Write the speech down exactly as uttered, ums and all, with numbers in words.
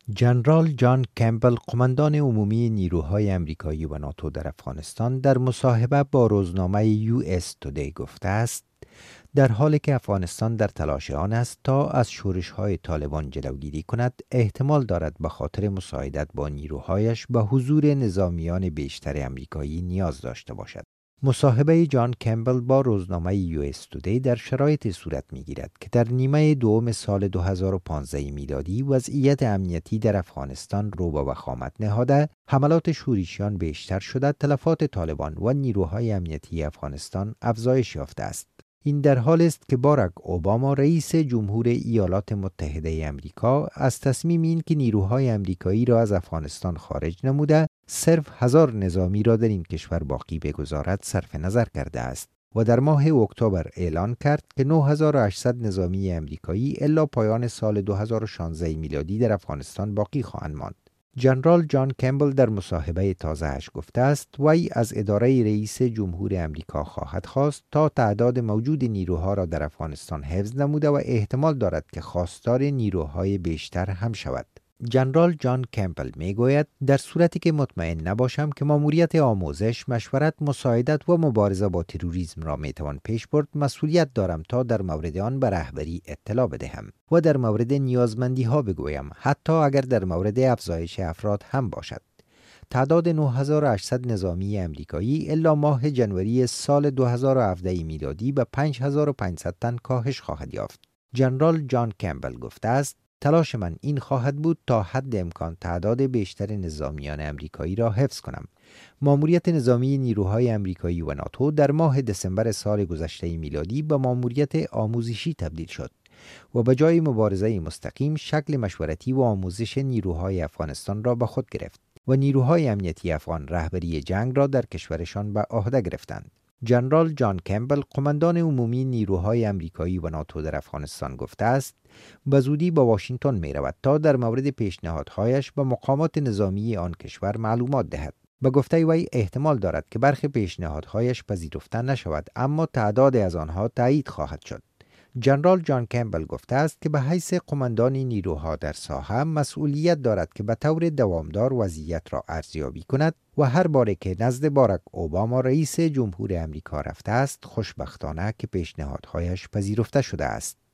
ژنرال جان کمبل، قماندان عمومی نیروهای آمریکایی و ناتو در افغانستان، در مصاحبه با روزنامه یو اس تودی گفته است در حالی که افغانستان در تلاش آن است تا از شورش‌های طالبان جلوگیری کند، احتمال دارد به خاطر مساعدت با نیروهایش به حضور نظامیان بیشتر آمریکایی نیاز داشته باشد. مصاحبه جان کمبل با روزنامه یو اس تودی در شرایطی صورت می‌گیرد که در نیمه دوم سال دو هزار و پانزده میلادی وضعیت امنیتی در افغانستان رو به وخامت نهاده، حملات شورشیان بیشتر شده، تلفات طالبان و نیروهای امنیتی افغانستان افزایش یافته است. این در حال است که باراک اوباما رئیس جمهور ایالات متحده آمریکا از تصمیم این که نیروهای آمریکایی را از افغانستان خارج نموده صرف هزار نظامی را در این کشور باقی بگذارد صرف نظر کرده است و در ماه اکتبر اعلان کرد که نه هزار و هشتصد نظامی آمریکایی الا پایان سال دو هزار و شانزده میلادی در افغانستان باقی خواهند ماند. ژنرال جان کمبل در مصاحبه تازه‌اش گفته است وی از اداره رئیس جمهور آمریکا خواهد خواست تا تعداد موجود نیروها را در افغانستان حفظ نموده و احتمال دارد که خواستار نیروهای بیشتر هم شود. ژنرال جان کمبل میگوید در صورتی که مطمئن نباشم که ماموریت آموزش، مشورت، مساعدت و مبارزه با تروریسم را میتوان پیش برد، مسئولیت دارم تا در مورد آن به رهبری اطلاع بدهم و در مورد نیازمندی ها بگویم، حتی اگر در مورد افزایش افراد هم باشد. تعداد نه هزار و هشتصد نظامی آمریکایی الا ماه جنوری سال دو هزار و هفده میلادی به پنج هزار و پانصد تن کاهش خواهد یافت. ژنرال جان کمبل گفته است تلاش من این خواهد بود تا حد امکان تعداد بیشتر نظامیان آمریکایی را حفظ کنم. ماموریت نظامی نیروهای آمریکایی و ناتو در ماه دسامبر سال گذشته میلادی به ماموریت آموزشی تبدیل شد و به جای مبارزه مستقیم شکل مشورتی و آموزش نیروهای افغانستان را به خود گرفت و نیروهای امنیتی افغان رهبری جنگ را در کشورشان به عهده گرفتند. ژنرال جان کمبل، قماندان عمومی نیروهای آمریکایی و ناتو در افغانستان گفته است به زودی به واشنگتن می رود تا در مورد پیشنهادهایش به مقامات نظامی آن کشور معلومات دهد. به گفته وی احتمال دارد که برخی پیشنهادهایش پذیرفته نشود، اما تعداد از آنها تایید خواهد شد. ژنرال جان کمبل گفته است که به حیث قماندان نیروها در ساحه مسئولیت دارد که به طور دوامدار وضعیت را ارزیابی کند و هر باره که نزد باراک اوباما رئیس جمهور آمریکا رفته است خوشبختانه که پیشنهادهایش پذیرفته شده است.